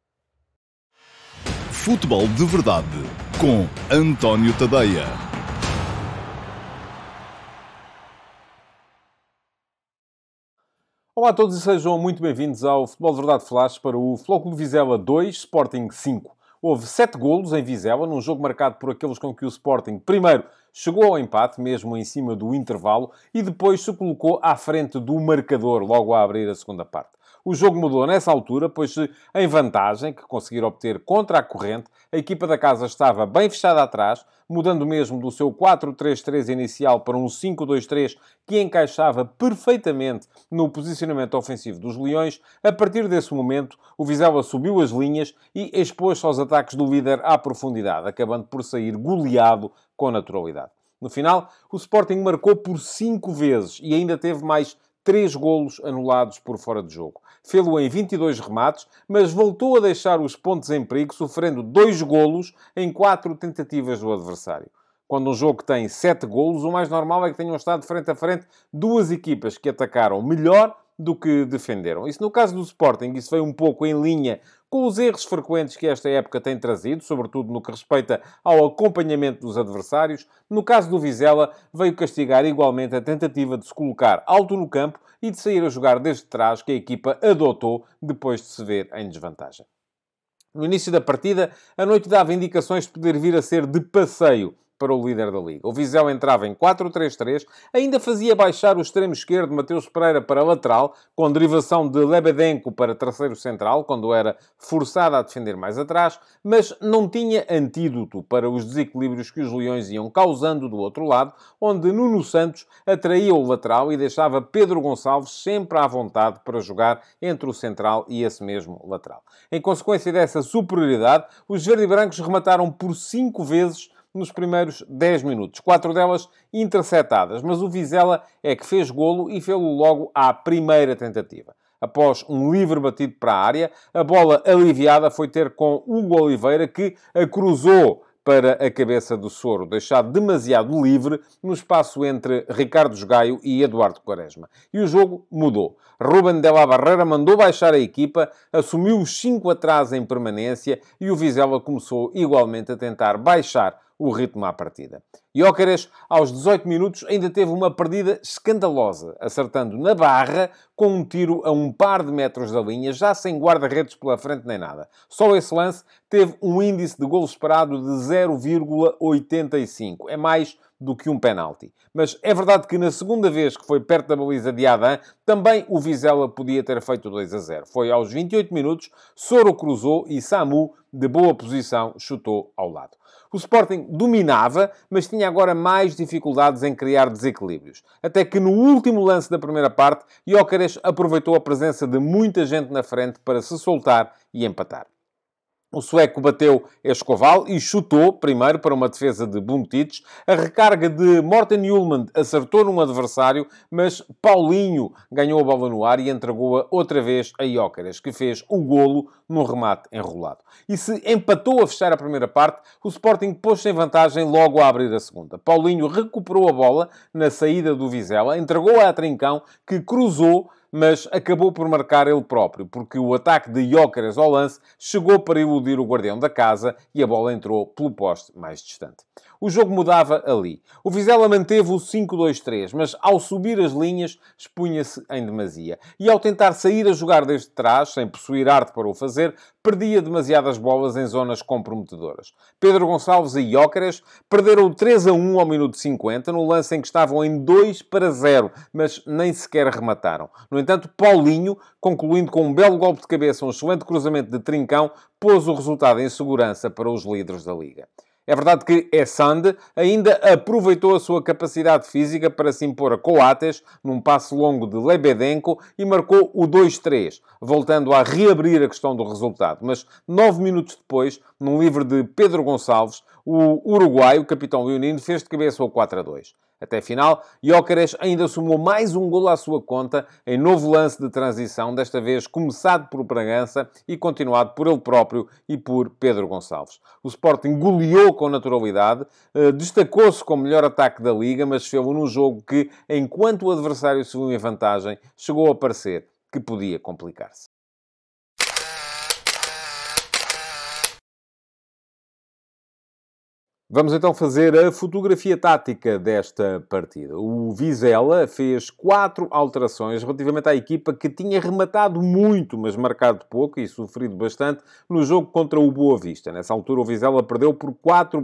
Futebol de Verdade com António Tadeia. Olá a todos e sejam muito bem-vindos ao Futebol de Verdade Flash para o Futebol Clube Vizela 2, Sporting 5. Houve 7 golos em Vizela, num jogo marcado por aqueles com que o Sporting, primeiro, chegou ao empate, mesmo em cima do intervalo, e depois se colocou à frente do marcador, logo a abrir a segunda parte. O jogo mudou nessa altura, pois em vantagem, que conseguiram obter contra a corrente, a equipa da casa estava bem fechada atrás, mudando mesmo do seu 4-3-3 inicial para um 5-2-3 que encaixava perfeitamente no posicionamento ofensivo dos Leões. A partir desse momento, o Vizela subiu as linhas e expôs-se aos ataques do líder à profundidade, acabando por sair goleado com naturalidade. No final, o Sporting marcou por 5 vezes e ainda teve mais 3 golos anulados por fora de jogo. Fê-lo em 22 remates, mas voltou a deixar os pontos em perigo, sofrendo 2 golos em 4 tentativas do adversário. Quando um jogo tem 7 golos, o mais normal é que tenham estado frente a frente 2 equipas que atacaram melhor do que defenderam. Isso no caso do Sporting, isso veio um pouco em linha com os erros frequentes que esta época tem trazido, sobretudo no que respeita ao acompanhamento dos adversários. No caso do Vizela, veio castigar igualmente a tentativa de se colocar alto no campo e de sair a jogar desde trás que a equipa adotou depois de se ver em desvantagem. No início da partida, a noite dava indicações de poder vir a ser de passeio para o líder da Liga. O Vizela entrava em 4-3-3, ainda fazia baixar o extremo esquerdo Mateus Pereira para lateral, com derivação de Lebedenko para terceiro central, quando era forçado a defender mais atrás, mas não tinha antídoto para os desequilíbrios que os Leões iam causando do outro lado, onde Nuno Santos atraía o lateral e deixava Pedro Gonçalves sempre à vontade para jogar entre o central e esse mesmo lateral. Em consequência dessa superioridade, os verde-brancos remataram por 5 vezes nos primeiros 10 minutos. 4 delas interceptadas, mas o Vizela é que fez golo e fê-lo logo à primeira tentativa. Após um livre batido para a área, a bola aliviada foi ter com Hugo Oliveira, que a cruzou para a cabeça do Soro, deixado demasiado livre no espaço entre Ricardo Jogaio e Eduardo Quaresma. E o jogo mudou. Rúben de la Barrera mandou baixar a equipa, assumiu os 5 atrás em permanência e o Vizela começou igualmente a tentar baixar o ritmo à partida. Gyökeres, aos 18 minutos, ainda teve uma perdida escandalosa, acertando na barra com um tiro a um par de metros da linha, já sem guarda-redes pela frente nem nada. Só esse lance teve um índice de golo esperado de 0,85. É mais do que um penalti. Mas é verdade que na segunda vez que foi perto da baliza de Adam, também o Vizela podia ter feito 2-0. Foi aos 28 minutos, Soro cruzou e Samu, de boa posição, chutou ao lado. O Sporting dominava, mas tinha agora mais dificuldades em criar desequilíbrios. Até que no último lance da primeira parte, Gyökeres aproveitou a presença de muita gente na frente para se soltar e empatar. O sueco bateu Escoval e chutou, primeiro, para uma defesa de Buntic. A recarga de Morten Hjulmand acertou num adversário, mas Paulinho ganhou a bola no ar e entregou-a outra vez a Gyökeres, que fez o golo num remate enrolado. E se empatou a fechar a primeira parte, o Sporting pôs-se em vantagem logo a abrir a segunda. Paulinho recuperou a bola na saída do Vizela, entregou-a a Trincão, que cruzou, mas acabou por marcar ele próprio, porque o ataque de Gyökeres ao lance chegou para iludir o guardião da casa e a bola entrou pelo poste mais distante. O jogo mudava ali. O Vizela manteve o 5-2-3, mas ao subir as linhas expunha-se em demasia. E ao tentar sair a jogar desde trás, sem possuir arte para o fazer, perdia demasiadas bolas em zonas comprometedoras. Pedro Gonçalves e Gyökeres perderam 3-1 ao minuto 50, no lance em que estavam em 2-0, mas nem sequer remataram. No entanto, Paulinho, concluindo com um belo golpe de cabeça, um excelente cruzamento de Trincão, pôs o resultado em segurança para os líderes da Liga. É verdade que Essande ainda aproveitou a sua capacidade física para se impor a Coates num passe longo de Lebedenko e marcou o 2-3, voltando a reabrir a questão do resultado. Mas 9 minutos depois, num livre de Pedro Gonçalves, o uruguaio, o capitão leonino, fez de cabeça o 4-2. Até a final, Gyökeres ainda somou mais um golo à sua conta em novo lance de transição, desta vez começado por Bragança e continuado por ele próprio e por Pedro Gonçalves. O Sporting goleou com naturalidade, destacou-se como melhor ataque da Liga, mas fez-o num jogo que, enquanto o adversário se viu em vantagem, chegou a parecer que podia complicar-se. Vamos então fazer a fotografia tática desta partida. O Vizela fez 4 alterações relativamente à equipa que tinha rematado muito, mas marcado pouco e sofrido bastante no jogo contra o Boa Vista. Nessa altura o Vizela perdeu por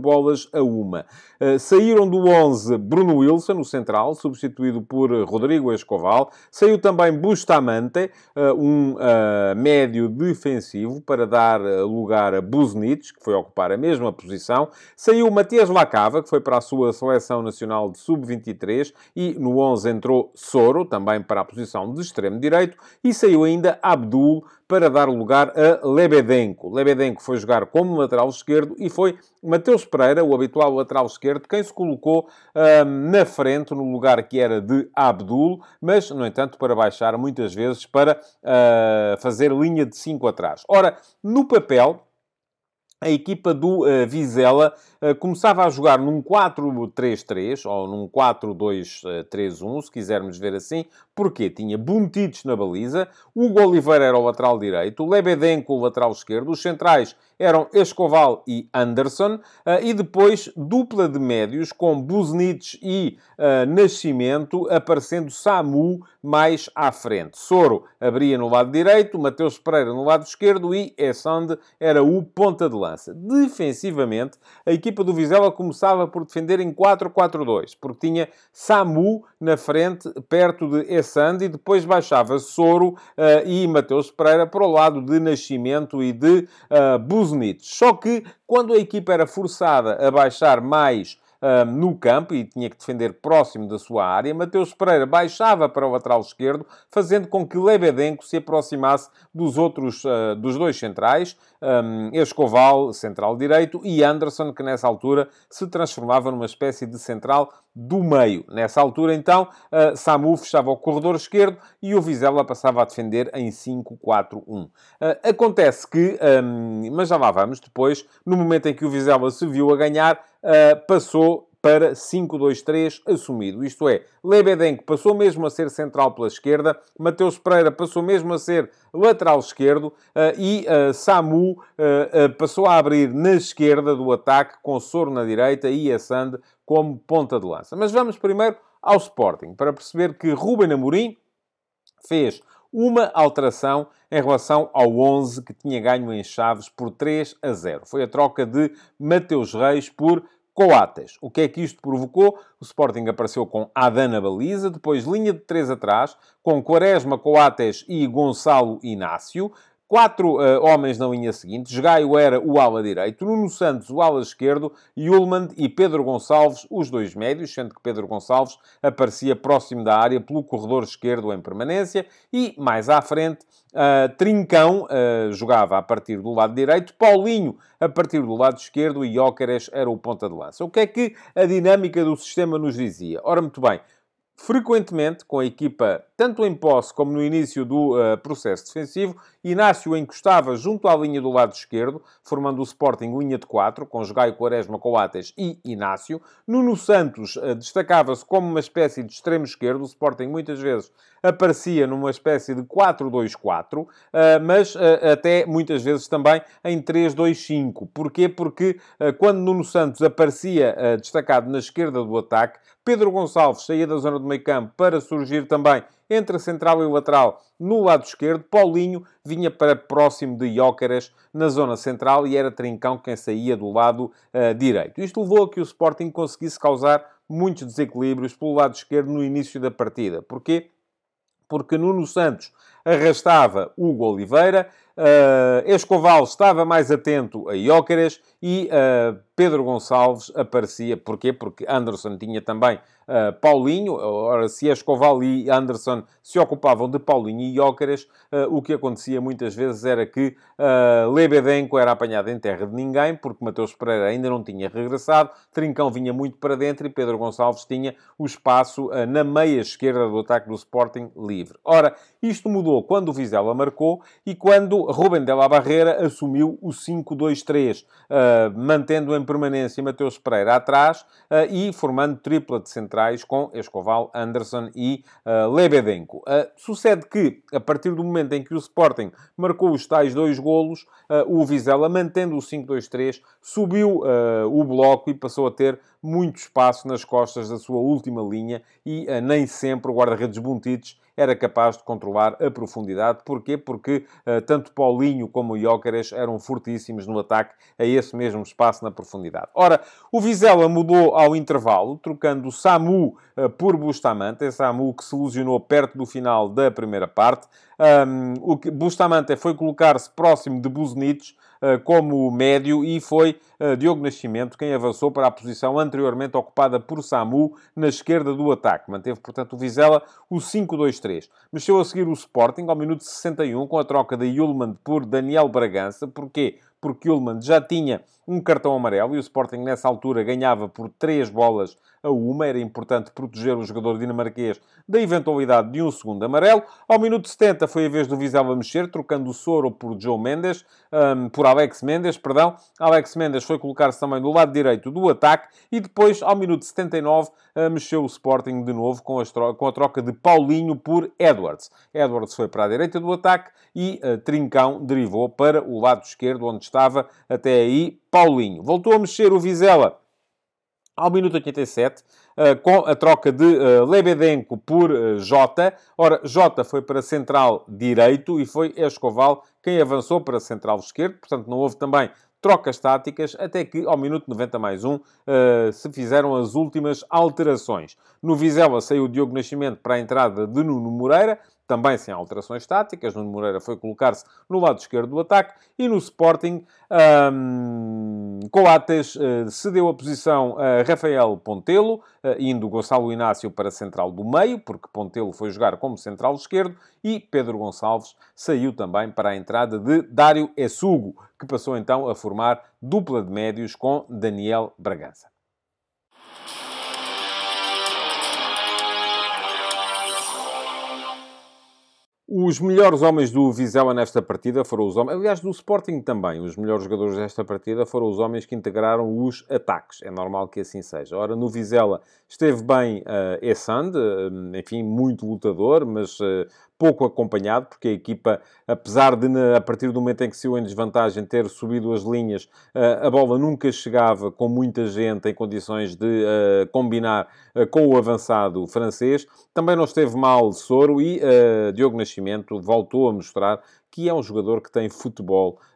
4-1. Saíram do 11 Bruno Wilson, no central, substituído por Rodrigo Escoval. Saiu também Bustamante, um médio defensivo, para dar lugar a Buznic, que foi ocupar a mesma posição. Saiu Matias Lacava, que foi para a sua seleção nacional de sub-23, e no 11 entrou Soro, também para a posição de extremo-direito, e saiu ainda Abdul para dar lugar a Lebedenko. Lebedenko foi jogar como lateral esquerdo e foi Mateus Pereira, o habitual lateral esquerdo, quem se colocou na frente, no lugar que era de Abdul, mas, no entanto, para baixar muitas vezes para fazer linha de 5 atrás. Ora, no papel, a equipa do Vizela começava a jogar num 4-3-3 ou num 4-2-3-1, se quisermos ver assim. Porquê? Tinha Buntic na baliza, Hugo Oliveira era o lateral direito, o Lebedenko o lateral esquerdo, os centrais eram Escoval e Anderson, e depois dupla de médios com Buznic e Nascimento, aparecendo Samu mais à frente. Soro abria no lado direito, Mateus Pereira no lado esquerdo e Essande era o ponta de lança. Defensivamente, a equipa do Vizela começava por defender em 4-4-2, porque tinha Samu na frente, perto de Essande, e depois baixava Soro e Mateus Pereira para o lado de Nascimento e de Buznic. Só que, quando a equipa era forçada a baixar mais no campo e tinha que defender próximo da sua área, Mateus Pereira baixava para o lateral esquerdo, fazendo com que Lebedenko se aproximasse dos dois centrais, Escoval, central direito, e Anderson, que nessa altura se transformava numa espécie de central do meio. Nessa altura, então, Samu fechava o corredor esquerdo e o Vizela passava a defender em 5-4-1. Acontece que, mas já lá vamos, depois, no momento em que o Vizela se viu a ganhar, passou para 5-2-3 assumido. Isto é, Lebedenko passou mesmo a ser central pela esquerda, Mateus Pereira passou mesmo a ser lateral esquerdo e Samu passou a abrir na esquerda do ataque, com Soro na direita e Essande como ponta de lança. Mas vamos primeiro ao Sporting, para perceber que Ruben Amorim fez uma alteração em relação ao 11 que tinha ganho em Chaves por 3-0. Foi a troca de Mateus Reis por Coates. O que é que isto provocou? O Sporting apareceu com Adan na baliza, depois linha de 3 atrás, com Quaresma, Coates e Gonçalo Inácio. 4 homens na linha seguinte. Gaio era o ala direito, Nuno Santos o ala esquerdo, Yulman e Pedro Gonçalves os dois médios, sendo que Pedro Gonçalves aparecia próximo da área pelo corredor esquerdo em permanência, e mais à frente Trincão jogava a partir do lado direito, Paulinho a partir do lado esquerdo e Gyökeres era o ponta de lança. O que é que a dinâmica do sistema nos dizia? Ora, muito bem, frequentemente, com a equipa, tanto em posse como no início do processo defensivo, Inácio encostava junto à linha do lado esquerdo, formando o Sporting linha de 4, com Gaio, Quaresma, Coates e Inácio. Nuno Santos destacava-se como uma espécie de extremo esquerdo. O Sporting muitas vezes aparecia numa espécie de 4-2-4, mas até muitas vezes também em 3-2-5. Porquê? Porque quando Nuno Santos aparecia destacado na esquerda do ataque, Pedro Gonçalves saía da zona do meio-campo para surgir também entre a central e o lateral no lado esquerdo. Paulinho vinha para próximo de Gyökeres na zona central e era Trincão quem saía do lado direito. Isto levou a que o Sporting conseguisse causar muitos desequilíbrios pelo lado esquerdo no início da partida. Porquê? Porque Nuno Santos arrastava Hugo Oliveira, Escoval estava mais atento a Gyökeres e Pedro Gonçalves aparecia. Porquê? Porque Anderson tinha também Paulinho. Ora, se Escoval e Anderson se ocupavam de Paulinho e Gyökeres, o que acontecia muitas vezes era que Lebedenko era apanhado em terra de ninguém, porque Mateus Pereira ainda não tinha regressado, Trincão vinha muito para dentro e Pedro Gonçalves tinha o espaço na meia esquerda do ataque do Sporting livre. Ora, isto mudou quando o Vizela marcou e quando Rubén de la Barrera assumiu o 5-2-3, mantendo em permanência Mateus Pereira atrás e formando tripla de centrais com Escoval, Anderson e Lebedenko. Sucede que, a partir do momento em que o Sporting marcou os tais 2 golos, o Vizela, mantendo o 5-2-3, subiu o bloco e passou a ter muito espaço nas costas da sua última linha e nem sempre o guarda-redes Buntites era capaz de controlar a profundidade. Porquê? Porque tanto Paulinho como o Gyökeres eram fortíssimos no ataque a esse mesmo espaço na profundidade. Ora, o Vizela mudou ao intervalo, trocando Samu por Bustamante. Samu que se lesionou perto do final da primeira parte. Bustamante foi colocar-se próximo de Buznic como médio e foi Diogo Nascimento quem avançou para a posição anteriormente ocupada por Samu na esquerda do ataque. Manteve, portanto, o Vizela o 5-2-3. Mexeu a seguir o Sporting ao minuto 61 com a troca de Yulman por Daniel Bragança. Porquê? Porque Yulman já tinha um cartão amarelo e o Sporting nessa altura ganhava por 3-1. Era importante proteger o jogador dinamarquês da eventualidade de um segundo amarelo. Ao minuto 70 foi a vez do Vizela mexer, trocando o Soro por Alex Mendes. Alex Mendes foi colocar-se também do lado direito do ataque e depois, ao minuto 79, mexeu o Sporting de novo com a troca de Paulinho por Edwards. Edwards foi para a direita do ataque e Trincão derivou para o lado esquerdo, onde estava até aí Paulinho. Voltou a mexer o Vizela ao minuto 87, com a troca de Lebedenko por Jota. Ora, Jota foi para central direito e foi Escoval quem avançou para central esquerdo. Portanto, não houve também trocas táticas, até que ao minuto 90 mais 1 se fizeram as últimas alterações. No Vizela saiu o Diogo Nascimento para a entrada de Nuno Moreira, também sem alterações táticas. Nuno Moreira foi colocar-se no lado esquerdo do ataque e no Sporting Coates cedeu a posição a Rafael Pontelo, indo Gonçalo Inácio para a central do meio, porque Pontelo foi jogar como central esquerdo, e Pedro Gonçalves saiu também para a entrada de Dário Essugo, que passou então a formar dupla de médios com Daniel Bragança. Os melhores homens do Vizela nesta partida foram os homens... Aliás, do Sporting também. Os melhores jogadores desta partida foram os homens que integraram os ataques. É normal que assim seja. Ora, no Vizela esteve bem Essand, enfim, muito lutador, mas pouco acompanhado, porque a equipa, apesar de, a partir do momento em que saiu em desvantagem, ter subido as linhas, a bola nunca chegava com muita gente em condições de combinar com o avançado francês. Também não esteve mal Soro e Diogo Nascimento voltou a mostrar que é um jogador que tem futebol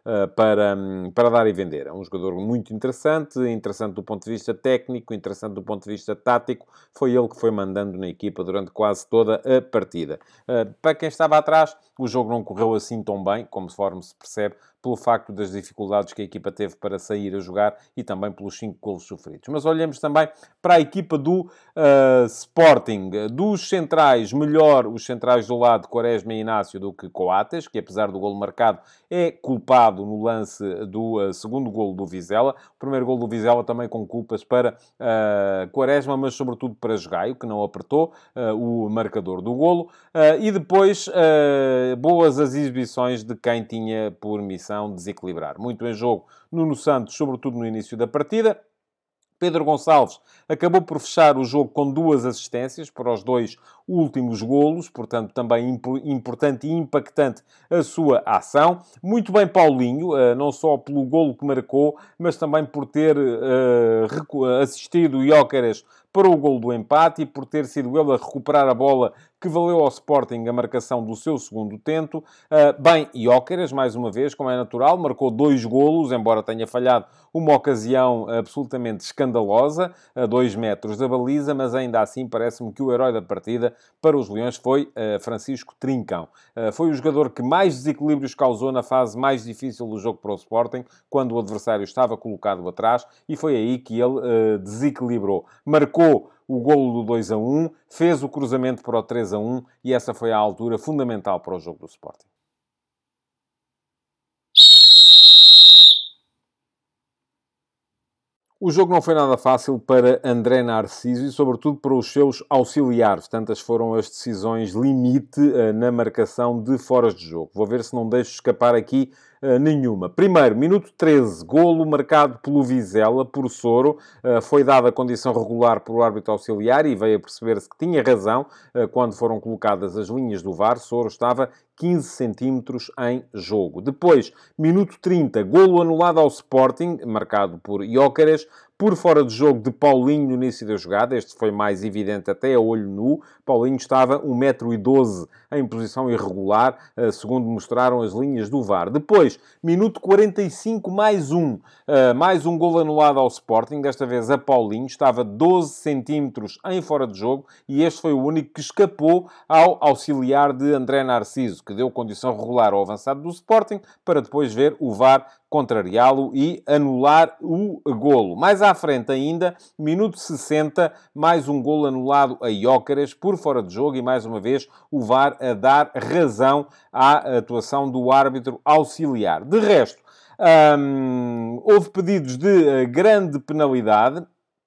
para dar e vender. É um jogador muito interessante, interessante do ponto de vista técnico, interessante do ponto de vista tático. Foi ele que foi mandando na equipa durante quase toda a partida. Para quem estava atrás, o jogo não correu assim tão bem, conforme se percebe, pelo facto das dificuldades que a equipa teve para sair a jogar e também pelos 5 golos sofridos. Mas olhemos também para a equipa do Sporting. Dos centrais, melhor os centrais do lado, Quaresma e Inácio, do que Coates, que apesar do golo marcado, é culpado no lance do segundo golo do Vizela. O primeiro golo do Vizela também com culpas para Quaresma, mas sobretudo para Jogaio, que não apertou o marcador do golo. E depois, boas as exibições de quem tinha por missão desequilibrar. Muito em jogo Nuno Santos, sobretudo no início da partida. Pedro Gonçalves acabou por fechar o jogo com 2 assistências para os 2 últimos golos, portanto também importante e impactante a sua ação. Muito bem Paulinho, não só pelo golo que marcou, mas também por ter assistido Gyökeres para o golo do empate e por ter sido ele a recuperar a bola que valeu ao Sporting a marcação do seu segundo tento. Bem, Gyökeres, mais uma vez, como é natural, marcou 2 golos, embora tenha falhado uma ocasião absolutamente escandalosa, a 2 metros da baliza, mas ainda assim parece-me que o herói da partida para os Leões foi Francisco Trincão. Foi o jogador que mais desequilíbrios causou na fase mais difícil do jogo para o Sporting, quando o adversário estava colocado atrás, e foi aí que ele desequilibrou. Marcou o golo do 2-1, fez o cruzamento para o 3-1 e essa foi a altura fundamental para o jogo do Sporting. O jogo não foi nada fácil para André Narciso e, sobretudo, para os seus auxiliares. Tantas foram as decisões limite na marcação de foras de jogo. Vou ver se não deixo escapar aqui nenhuma. Primeiro, minuto 13, golo marcado pelo Vizela, por Soro. Foi dada a condição regular pelo árbitro auxiliar e veio a perceber-se que tinha razão quando foram colocadas as linhas do VAR. Soro estava 15 centímetros em jogo. Depois, minuto 30, golo anulado ao Sporting, marcado por Gyökeres, por fora de jogo de Paulinho no início da jogada. Este foi mais evidente até a olho nu. Paulinho estava 1,12 m em posição irregular, segundo mostraram as linhas do VAR. Depois, minuto 45, mais um golo anulado ao Sporting, desta vez a Paulinho. Estava 12 centímetros em fora de jogo e este foi o único que escapou ao auxiliar de André Narciso, que deu condição regular ao avançado do Sporting, para depois ver o VAR contrariá-lo e anular o golo. Mais à frente ainda, minuto 60, mais um golo anulado a Gyökeres por fora de jogo e, mais uma vez, o VAR a dar razão à atuação do árbitro auxiliar. De resto, houve pedidos de grande penalidade.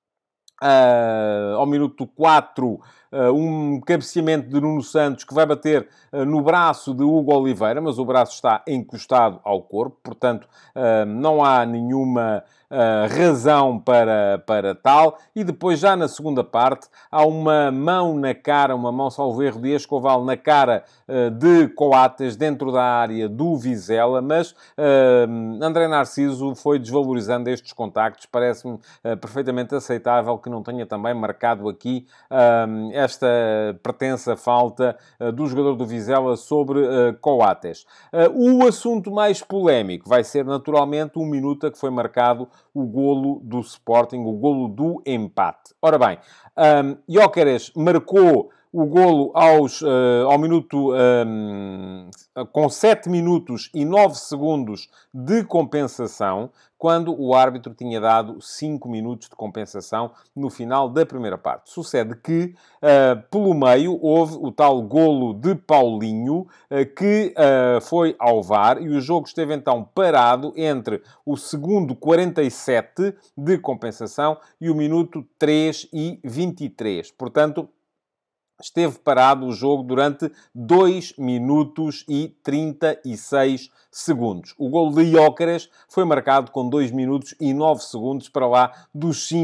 Ao minuto 4, um cabeceamento de Nuno Santos que vai bater no braço de Hugo Oliveira, mas o braço está encostado ao corpo, portanto não há nenhuma razão para tal. E depois, já na segunda parte, há uma mão na cara, uma mão, salvo erro, de Escoval na cara de Coates dentro da área do Vizela, mas André Narciso foi desvalorizando estes contactos. Parece-me perfeitamente aceitável que não tenha também marcado aqui esta pretensa falta do jogador do Vizela sobre Coates. O assunto mais polémico vai ser, naturalmente, o minuto a que foi marcado o golo do Sporting, o golo do empate. Ora bem, Gyökeres marcou o golo ao minuto, com 7 minutos e 9 segundos de compensação, quando o árbitro tinha dado 5 minutos de compensação no final da primeira parte. Sucede que, pelo meio, houve o tal golo de Paulinho, que foi ao VAR, e o jogo esteve então parado entre o segundo 47 de compensação e o minuto 3 e 23. Portanto, esteve parado o jogo durante 2 minutos e 36 segundos. O golo de Gyökeres foi marcado com 2 minutos e 9 segundos para lá dos 5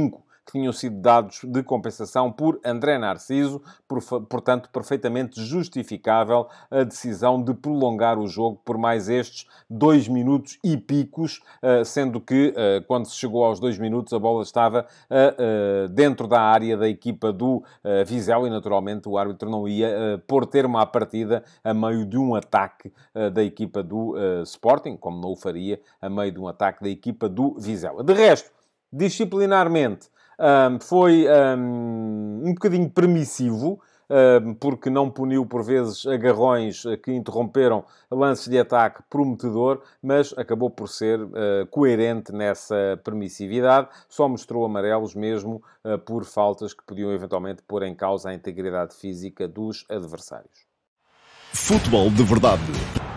que tinham sido dados de compensação por André Narciso, portanto, perfeitamente justificável a decisão de prolongar o jogo por mais estes 2 minutos e picos, sendo que, quando se chegou aos 2 minutos, a bola estava dentro da área da equipa do Vizela e, naturalmente, o árbitro não ia pôr termo à partida a meio de um ataque da equipa do Sporting, como não o faria a meio de um ataque da equipa do Vizela. De resto, disciplinarmente, foi um bocadinho permissivo, porque não puniu, por vezes, agarrões que interromperam lances de ataque prometedor, mas acabou por ser coerente nessa permissividade. Só mostrou amarelos mesmo por faltas que podiam eventualmente pôr em causa a integridade física dos adversários. Futebol de Verdade